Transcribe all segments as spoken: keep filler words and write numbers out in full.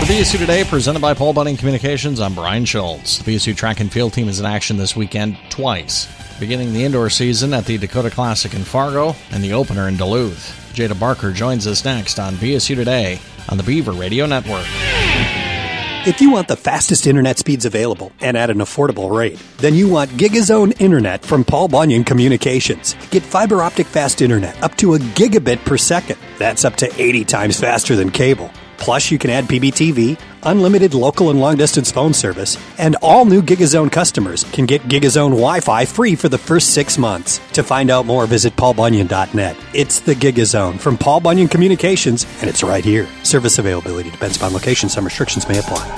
B S U Today, presented by Paul Bunyan Communications, I'm Brian Schultz. The B S U track and field team is in action this weekend twice, beginning the indoor season at the Dakota Classic in Fargo and the opener in Duluth. Jada Barker joins us next on B S U Today on the Beaver Radio Network. If you want the fastest internet speeds available and at an affordable rate, then you want GigaZone Internet from Paul Bunyan Communications. Get fiber optic fast internet up to a gigabit per second. That's up to eighty times faster than cable. Plus, you can add P B T V, unlimited local and long-distance phone service, and all new GigaZone customers can get GigaZone Wi-Fi free for the first six months. To find out more, visit paul bunyan dot net. It's the GigaZone from Paul Bunyan Communications, and it's right here. Service availability depends upon location. Some restrictions may apply.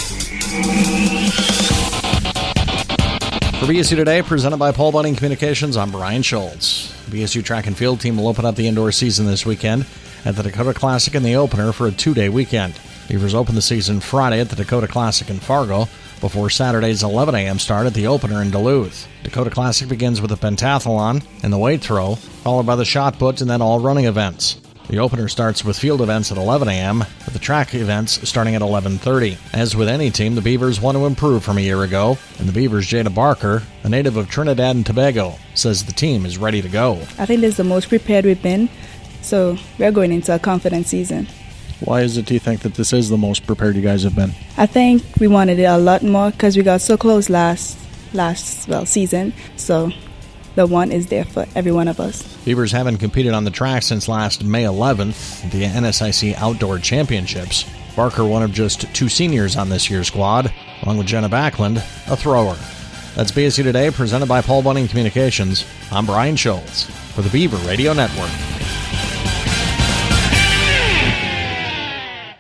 For B S U Today, presented by Paul Bunyan Communications, I'm Brian Schultz. The B S U track and field team will open up the indoor season this weekend at the Dakota Classic and the opener for a two-day weekend. Beavers open the season Friday at the Dakota Classic in Fargo before Saturday's eleven a.m. start at the opener in Duluth. Dakota Classic begins with a pentathlon and the weight throw, followed by the shot put and then all running events. The opener starts with field events at eleven a.m., with the track events starting at eleven thirty. As with any team, the Beavers want to improve from a year ago, and the Beavers' Jada Barker, a native of Trinidad and Tobago, says the team is ready to go. I think this is the most prepared we've been, so we're going into a confident season. Why is it, do you think, that this is the most prepared you guys have been? I think we wanted it a lot more because we got so close last, last well, season, so the one is there for every one of us. Beavers haven't competed on the track since last May eleventh, the N S I C Outdoor Championships. Barker, one of just two seniors on this year's squad, along with Jenna Backlund, a thrower. That's B S U Today, presented by Paul Bunyan Communications. I'm Brian Schultz for the Beaver Radio Network.